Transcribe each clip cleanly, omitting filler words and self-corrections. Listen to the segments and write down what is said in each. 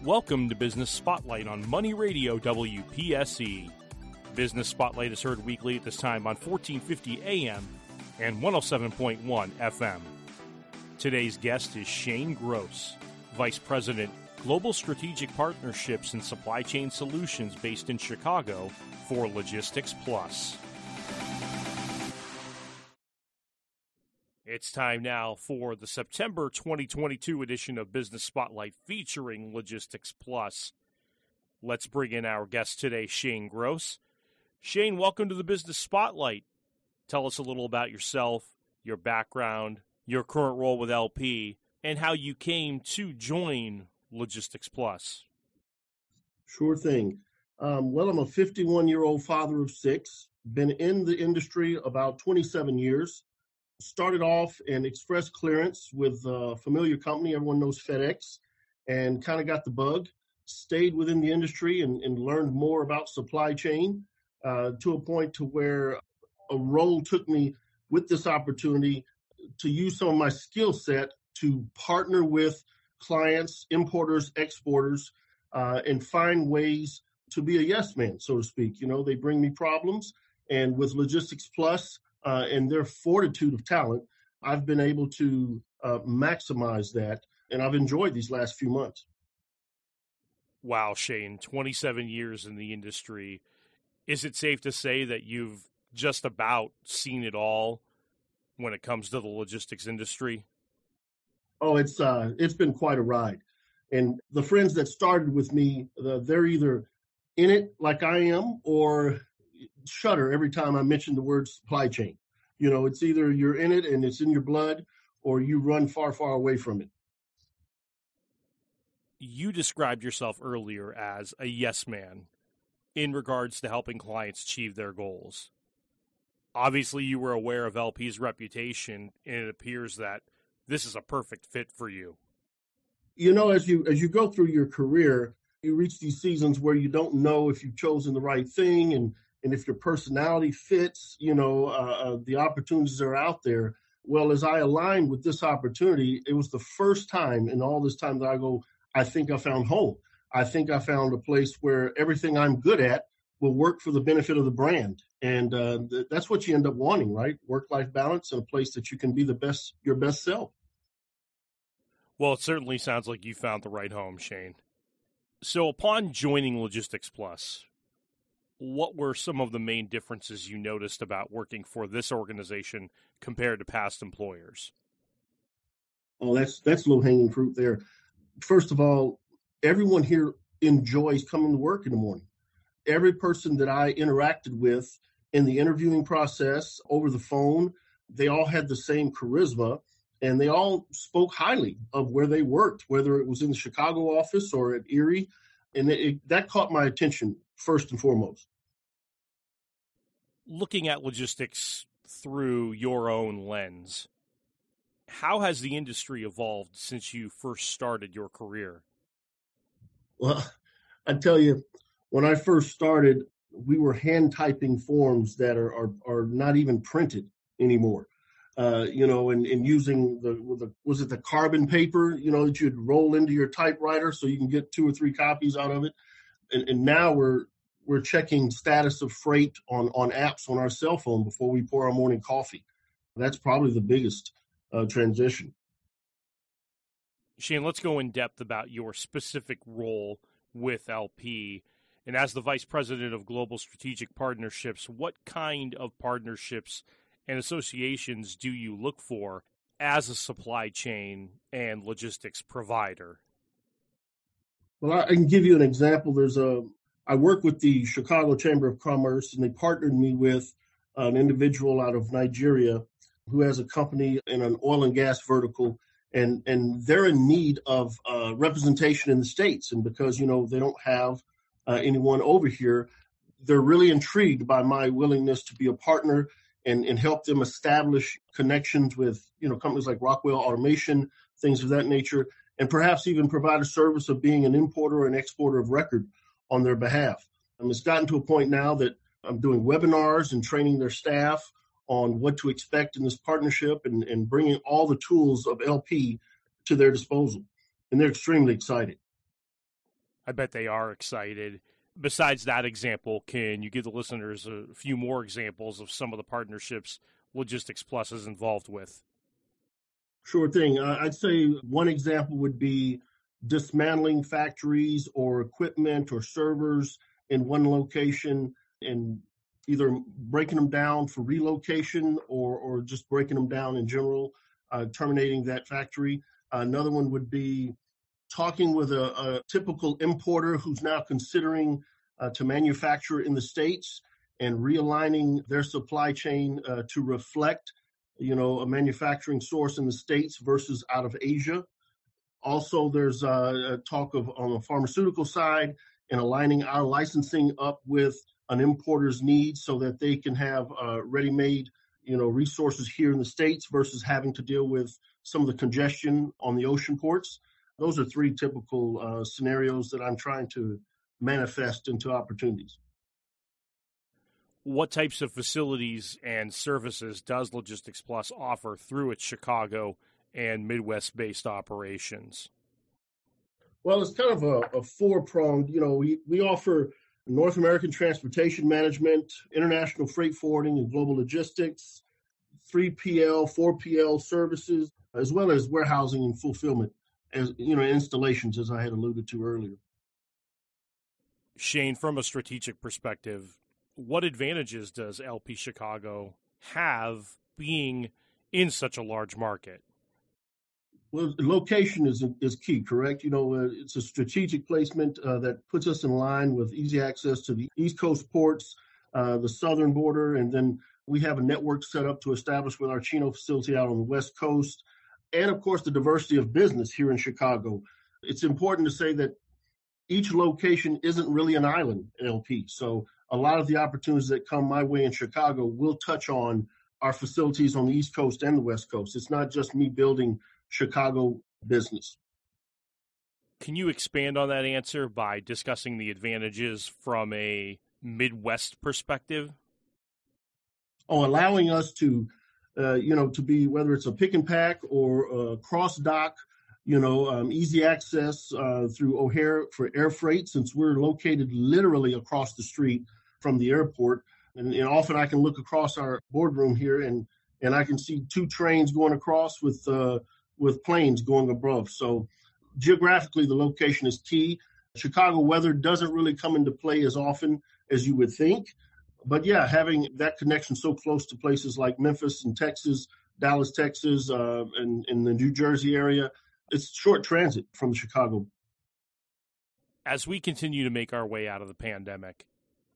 Welcome to Business Spotlight on Money Radio WPSE. Business Spotlight is heard weekly at this time on 1450 AM and 107.1 FM. Today's guest is Shane Gross, Vice President, Global Strategic Partnerships and Supply Chain Solutions based in Chicago for Logistics Plus. It's time now for the September 2022 edition of Business Spotlight featuring Logistics Plus. Let's bring in our guest today, Shane Gross. Shane, welcome to the Business Spotlight. Tell us a little about yourself, your background, your current role with LP, and how you came to join Logistics Plus. Sure thing. Well, I'm a 51-year-old father of six, been in the industry about 27 years. Started off in express clearance with a familiar company. Everyone knows FedEx, and kind of got the bug. Stayed within the industry and learned more about supply chain to a point to where a role took me with this opportunity to use some of my skill set to partner with clients, importers, exporters, and find ways to be a yes man, so to speak. You know, they bring me problems, and with Logistics Plus, and their fortitude of talent, I've been able to maximize that, and I've enjoyed these last few months. Wow, Shane, 27 years in the industry. Is it safe to say that you've just about seen it all when it comes to the logistics industry? Oh, it's been quite a ride. And the friends that started with me, they're either in it like I am or shudder every time I mention the word supply chain. You know, it's either you're in it and it's in your blood, or you run far, far away from it. You described yourself earlier as a yes man in regards to helping clients achieve their goals. Obviously, you were aware of LP's reputation, and it appears that this is a perfect fit for you. You know, as you go through your career, you reach these seasons where you don't know if you've chosen the right thing and if your personality fits, you know, the opportunities are out there. Well, as I aligned with this opportunity, it was the first time in all this time that I go, I think I found home. I think I found a place where everything I'm good at will work for the benefit of the brand. And that's what you end up wanting, right? Work-life balance and a place that you can be your best self. Well, it certainly sounds like you found the right home, Shane. So upon joining Logistics Plus, what were some of the main differences you noticed about working for this organization compared to past employers? Oh, that's low-hanging fruit there. First of all, everyone here enjoys coming to work in the morning. Every person that I interacted with in the interviewing process, over the phone, they all had the same charisma, and they all spoke highly of where they worked, whether it was in the Chicago office or at Erie. And that caught my attention first and foremost. Looking at logistics through your own lens, how has the industry evolved since you first started your career? Well, I tell you, when I first started, we were hand typing forms that are not even printed anymore. You know, and using was it the carbon paper, you know, that you'd roll into your typewriter so you can get 2 or 3 copies out of it. And now we're checking status of freight on apps on our cell phone before we pour our morning coffee. That's probably the biggest transition. Shane, let's go in depth about your specific role with LP. And as the Vice President of Global Strategic Partnerships, what kind of partnerships and associations do you look for as a supply chain and logistics provider? Well, I can give you an example. I work with the Chicago Chamber of Commerce, and they partnered me with an individual out of Nigeria who has a company in an oil and gas vertical, and they're in need of representation in the States. And because, you know, they don't have anyone over here, they're really intrigued by my willingness to be a partner and help them establish connections with, you know, companies like Rockwell Automation, things of that nature, and perhaps even provide a service of being an importer or an exporter of record on their behalf. It's gotten to a point now that I'm doing webinars and training their staff on what to expect in this partnership and bringing all the tools of LP to their disposal. And they're extremely excited. I bet they are excited. Besides that example, can you give the listeners a few more examples of some of the partnerships Logistics Plus is involved with? Sure thing. I'd say one example would be dismantling factories or equipment or servers in one location and either breaking them down for relocation or just breaking them down in general, terminating that factory. Another one would be talking with a typical importer who's now considering to manufacture in the States and realigning their supply chain to reflect, a manufacturing source in the States versus out of Asia. Also, there's a talk of on the pharmaceutical side and aligning our licensing up with an importer's needs so that they can have ready-made, resources here in the States versus having to deal with some of the congestion on the ocean ports. Those are three typical scenarios that I'm trying to manifest into opportunities. What types of facilities and services does Logistics Plus offer through its Chicago and Midwest-based operations? Well, it's kind of a four-pronged. We offer North American transportation management, international freight forwarding and global logistics, 3PL, 4PL services, as well as warehousing and fulfillment, as installations, as I had alluded to earlier. Shane, from a strategic perspective, what advantages does LP Chicago have being in such a large market? Well, location is key, correct? It's a strategic placement that puts us in line with easy access to the East Coast ports, the southern border, and then we have a network set up to establish with our Chino facility out on the West Coast, and of course the diversity of business here in Chicago. It's important to say that each location isn't really an island in LP. So a lot of the opportunities that come my way in Chicago will touch on our facilities on the East Coast and the West Coast. It's not just me building Chicago business. Can you expand on that answer by discussing the advantages from a Midwest perspective? Allowing us to, to be, whether it's a pick and pack or a cross dock, easy access through O'Hare for air freight, since we're located literally across the street from the airport. And often I can look across our boardroom here and I can see two trains going across with planes going above. So geographically, the location is key. Chicago weather doesn't really come into play as often as you would think. But yeah, having that connection so close to places like Memphis and Texas, Dallas, Texas, and in the New Jersey area, it's short transit from Chicago. As we continue to make our way out of the pandemic,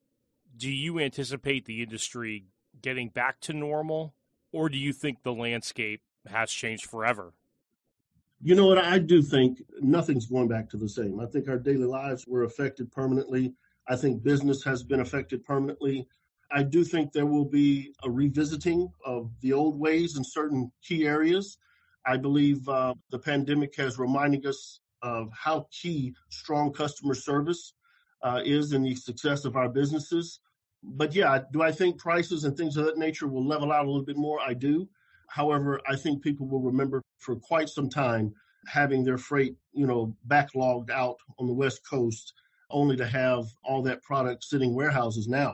do you anticipate the industry getting back to normal, or do you think the landscape has changed forever? You know what? I do think nothing's going back to the same. I think our daily lives were affected permanently. I think business has been affected permanently. I do think there will be a revisiting of the old ways in certain key areas. I believe the pandemic has reminded us of how key strong customer service is in the success of our businesses. But yeah, do I think prices and things of that nature will level out a little bit more? I do. However, I think people will remember for quite some time having their freight, backlogged out on the West Coast, only to have all that product sitting warehouses now,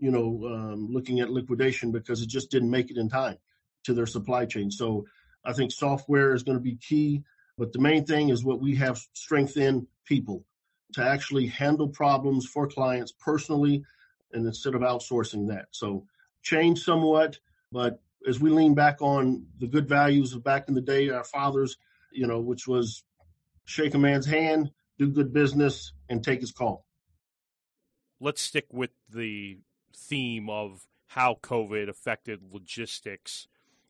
looking at liquidation because it just didn't make it in time to their supply chain. So I think software is going to be key, but the main thing is what we have strength in: people to actually handle problems for clients personally, and instead of outsourcing that. So change somewhat, but as we lean back on the good values of back in the day, our fathers, which was shake a man's hand, do good business, and take his call. Let's stick with the theme of how COVID affected logistics.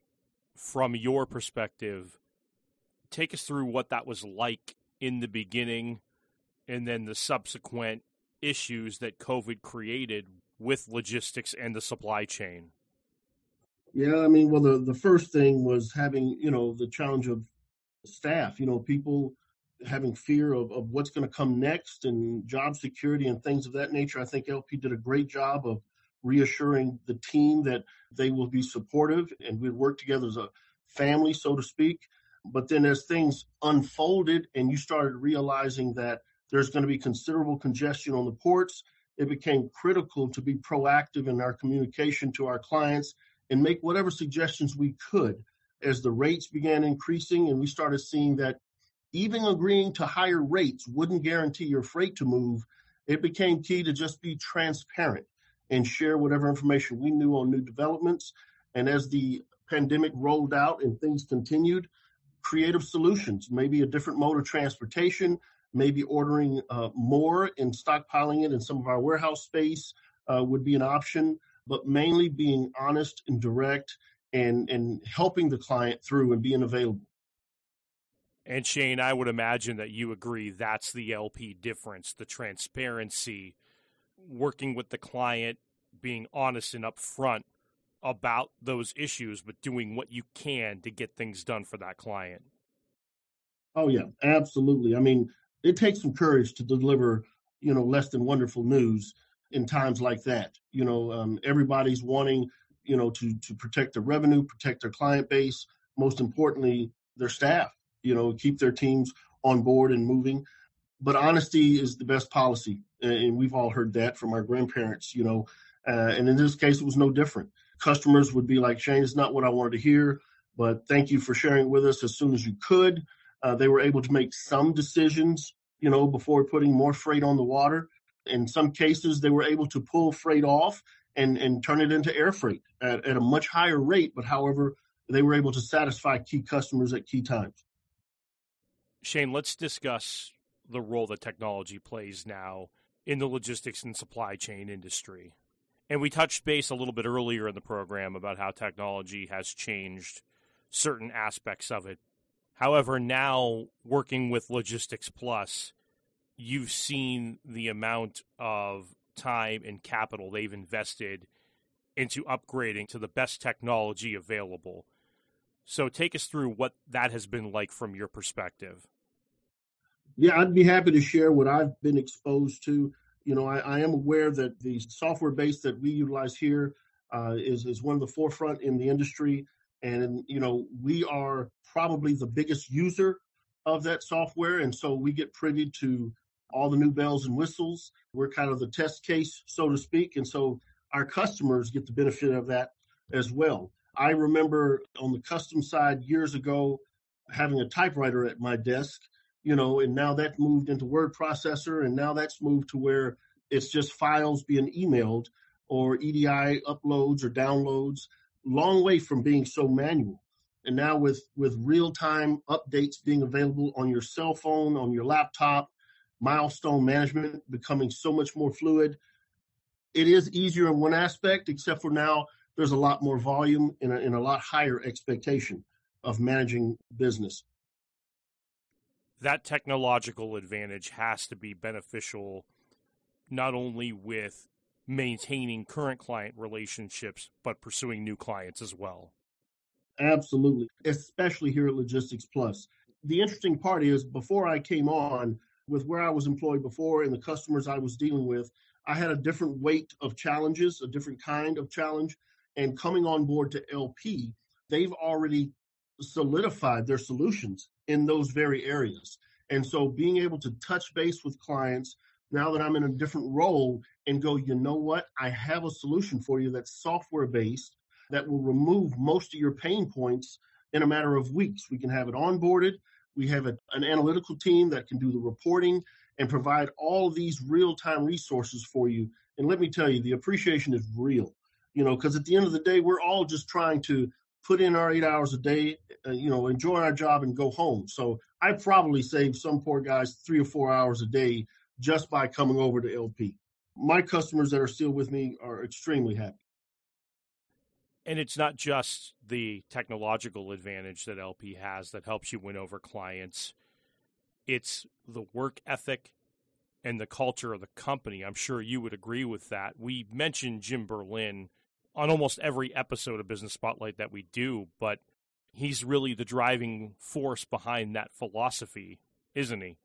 From your perspective, take us through what that was like in the beginning and then the subsequent issues that COVID created with logistics and the supply chain. Yeah, the first thing was having, the challenge of staff, people having fear of what's going to come next and job security and things of that nature. I think LP did a great job of reassuring the team that they will be supportive and we'd work together as a family, so to speak. But then as things unfolded and you started realizing that There's going to be considerable congestion on the ports. It became critical to be proactive in our communication to our clients and make whatever suggestions we could as the rates began increasing. And we started seeing that even agreeing to higher rates wouldn't guarantee your freight to move. It became key to just be transparent and share whatever information we knew on new developments. And as the pandemic rolled out and things continued, creative solutions, maybe a different mode of transportation, maybe ordering more and stockpiling it in some of our warehouse space would be an option, but mainly being honest and direct and helping the client through and being available. And Shane, I would imagine that you agree that's the LP difference, the transparency, working with the client, being honest and upfront about those issues, but doing what you can to get things done for that client. Oh, yeah, absolutely. I mean, it takes some courage to deliver, less than wonderful news in times like that. Everybody's wanting, to protect their revenue, protect their client base, most importantly, their staff, keep their teams on board and moving. But honesty is the best policy. And we've all heard that from our grandparents, and in this case, it was no different. Customers would be like, Shane, it's not what I wanted to hear, but thank you for sharing with us as soon as you could. They were able to make some decisions, before putting more freight on the water. In some cases, they were able to pull freight off and turn it into air freight at a much higher rate. But however, they were able to satisfy key customers at key times. Shane, let's discuss the role that technology plays now in the logistics and supply chain industry. And we touched base a little bit earlier in the program about how technology has changed certain aspects of it. However, now working with Logistics Plus, you've seen the amount of time and capital they've invested into upgrading to the best technology available. So take us through what that has been like from your perspective. Yeah, I'd be happy to share what I've been exposed to. I am aware that the software base that we utilize here is one of the forefront in the industry. And, we are probably the biggest user of that software. And so we get privy to all the new bells and whistles. We're kind of the test case, so to speak. And so our customers get the benefit of that as well. I remember on the custom side years ago having a typewriter at my desk, and now that moved into word processor. And now that's moved to where it's just files being emailed or EDI uploads or downloads. Long way from being so manual. And now with real-time updates being available on your cell phone, on your laptop, milestone management becoming so much more fluid, it is easier in one aspect, except for now there's a lot more volume and a lot higher expectation of managing business. That technological advantage has to be beneficial not only with maintaining current client relationships, but pursuing new clients as well. Absolutely, especially here at Logistics Plus. The interesting part is before I came on, with where I was employed before and the customers I was dealing with, I had a different weight of challenges, a different kind of challenge. And coming on board to LP, they've already solidified their solutions in those very areas. And so being able to touch base with clients now that I'm in a different role and go, you know what, I have a solution for you that's software based that will remove most of your pain points in a matter of weeks. We can have it onboarded. We have an analytical team that can do the reporting and provide all of these real-time resources for you. And let me tell you, the appreciation is real, because at the end of the day, we're all just trying to put in our 8 hours a day, enjoy our job and go home. So I probably saved some poor guys 3 or 4 hours a day just by coming over to LP. My customers that are still with me are extremely happy. And it's not just the technological advantage that LP has that helps you win over clients. It's the work ethic and the culture of the company. I'm sure you would agree with that. We mention Jim Berlin on almost every episode of Business Spotlight that we do, but he's really the driving force behind that philosophy, isn't he?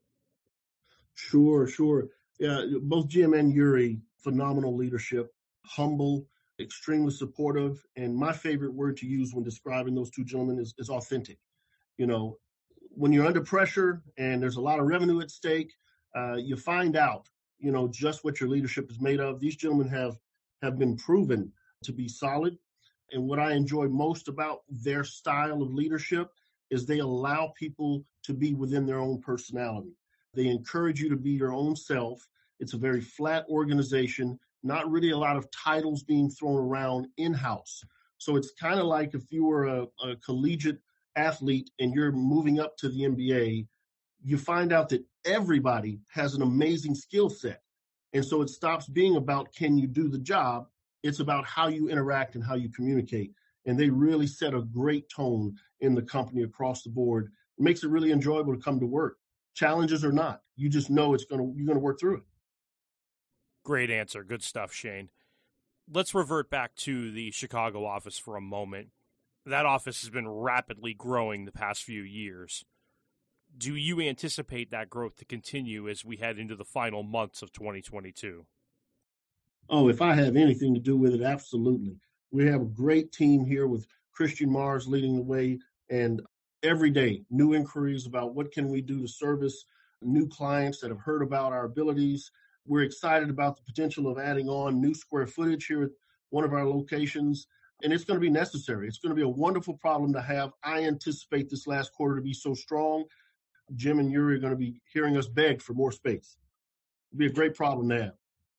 Sure. Yeah, both Jim and Yuri, phenomenal leadership, humble, extremely supportive. And my favorite word to use when describing those two gentlemen is authentic. When you're under pressure and there's a lot of revenue at stake, you find out, just what your leadership is made of. These gentlemen have been proven to be solid. And what I enjoy most about their style of leadership is they allow people to be within their own personality. They encourage you to be your own self. It's a very flat organization, not really a lot of titles being thrown around in-house. So it's kind of like if you were a collegiate athlete and you're moving up to the NBA, you find out that everybody has an amazing skill set. And so it stops being about can you do the job? It's about how you interact and how you communicate. And they really set a great tone in the company across the board. It makes it really enjoyable to come to work. Challenges or not, you just know you're going to work through it. Great answer. Good stuff, Shane. Let's revert back to the Chicago office for a moment. That office has been rapidly growing the past few years. Do you anticipate that growth to continue as we head into the final months of 2022? Oh, if I have anything to do with it, absolutely. We have a great team here with Christian Mars leading the way, and every day, new inquiries about what can we do to service new clients that have heard about our abilities. We're excited about the potential of adding on new square footage here at one of our locations, and it's going to be necessary. It's going to be a wonderful problem to have. I anticipate this last quarter to be so strong. Jim and Yuri are going to be hearing us beg for more space. It'll be a great problem to have.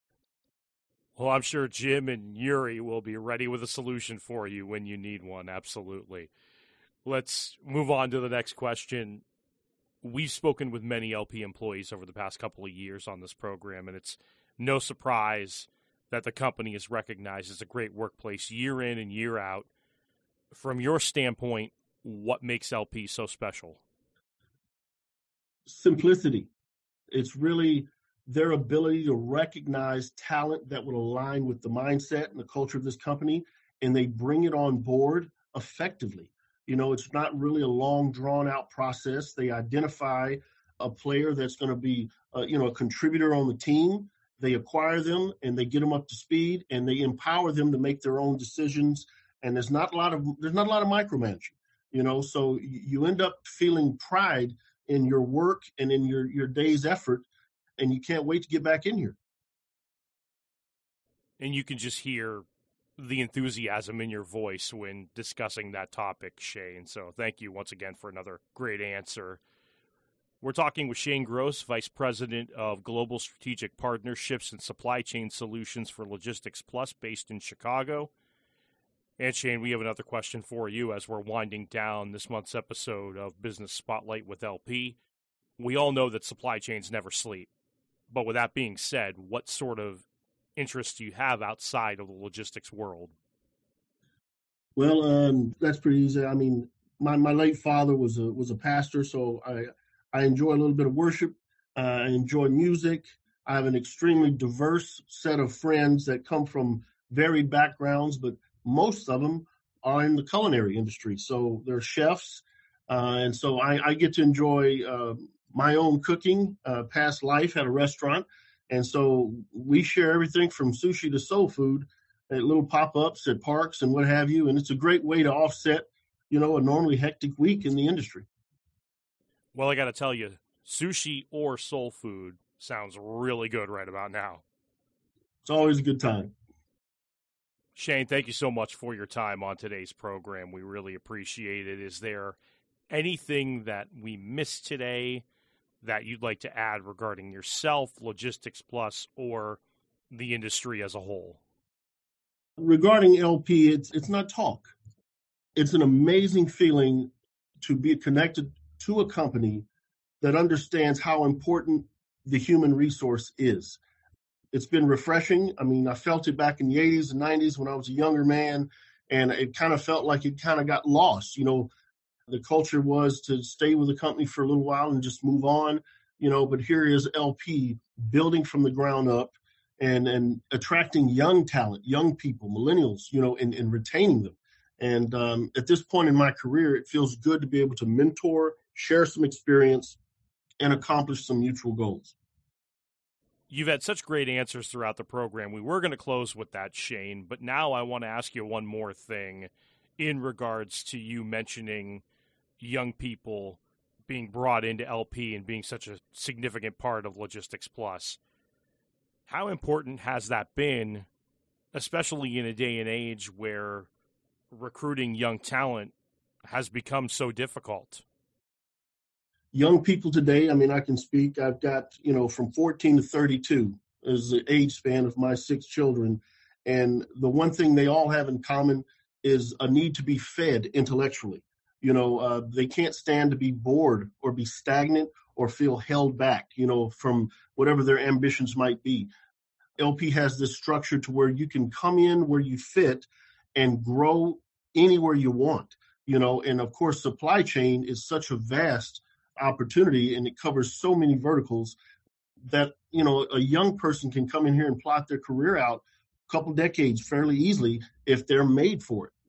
Well, I'm sure Jim and Yuri will be ready with a solution for you when you need one. Absolutely. Let's move on to the next question. We've spoken with many LP employees over the past couple of years on this program, and it's no surprise that the company is recognized as a great workplace year in and year out. From your standpoint, what makes LP so special? Simplicity. It's really their ability to recognize talent that would align with the mindset and the culture of this company, and they bring it on board effectively. It's not really a long, drawn-out process. They identify a player that's going to be, a contributor on the team. They acquire them, and they get them up to speed, and they empower them to make their own decisions. And there's not a lot of micromanaging. So you end up feeling pride in your work and in your day's effort, and you can't wait to get back in here. And you can just hear the enthusiasm in your voice when discussing that topic, Shane. So thank you once again for another great answer. We're talking with Shane Gross, Vice President of Global Strategic Partnerships and Supply Chain Solutions for Logistics Plus, based in Chicago. And Shane, we have another question for you as we're winding down this month's episode of Business Spotlight with LP. We all know that supply chains never sleep. But with that being said, what sort of interest do you have outside of the logistics world? Well, that's pretty easy. I mean, my late father was a pastor, so I enjoy a little bit of worship. I enjoy music. I have an extremely diverse set of friends that come from varied backgrounds, but most of them are in the culinary industry. So they're chefs, and so I get to enjoy my own cooking. Past life at a restaurant. And so we share everything from sushi to soul food at little pop-ups at parks and what have you. And it's a great way to offset, a normally hectic week in the industry. Well, I got to tell you, sushi or soul food sounds really good right about now. It's always a good time. Shane, thank you so much for your time on today's program. We really appreciate it. Is there anything that we missed today that you'd like to add regarding yourself, Logistics Plus, or the industry as a whole? Regarding LP, it's not talk. It's an amazing feeling to be connected to a company that understands how important the human resource is. It's been refreshing. I mean, I felt it back in the 80s and 90s when I was a younger man, and it kind of felt like it kind of got lost. The culture was to stay with the company for a little while and just move on, but here is LP building from the ground up and attracting young talent, young people, millennials, and retaining them. And at this point in my career, it feels good to be able to mentor, share some experience, and accomplish some mutual goals. You've had such great answers throughout the program. We were going to close with that, Shane, but now I want to ask you one more thing in regards to you mentioning young people being brought into LP and being such a significant part of Logistics Plus. How important has that been, especially in a day and age where recruiting young talent has become so difficult? Young people today, I mean, I can speak. I've got, from 14 to 32 is the age span of my 6 children. And the one thing they all have in common is a need to be fed intellectually. They can't stand to be bored or be stagnant or feel held back, from whatever their ambitions might be. LP has this structure to where you can come in where you fit and grow anywhere you want, and of course, supply chain is such a vast opportunity and it covers so many verticals that, a young person can come in here and plot their career out a couple decades fairly easily if they're made for it.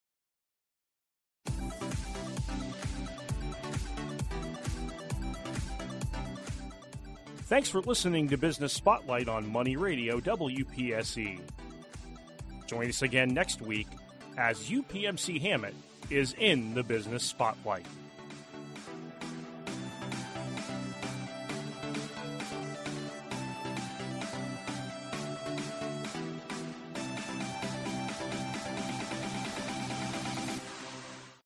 Thanks for listening to Business Spotlight on Money Radio WPSE. Join us again next week as UPMC Hammett is in the Business Spotlight.